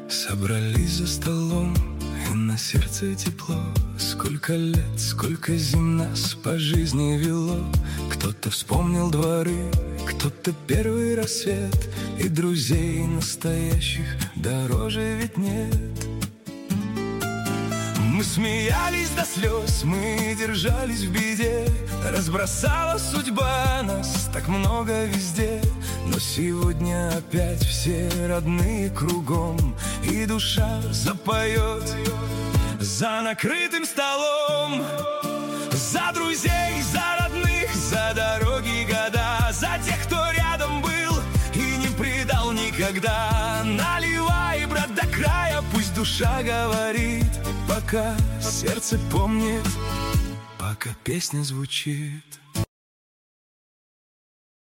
Собрались за столом, и на сердце тепло. Сколько лет, сколько зим нас по жизни вело. Кто-то вспомнил дворы, кто-то первый рассвет. И друзей настоящих дороже ведь нет. Мы смеялись до слез, мы держались в беде. Разбросала судьба нас так много везде. Но сегодня опять все родные кругом, и душа запоет за накрытым столом. За друзей, за родных, за дороги года, за тех, кто рядом был и не предал никогда. Наливай, брат, до края, пусть душа говорит, пока сердце помнит, пока песня звучит.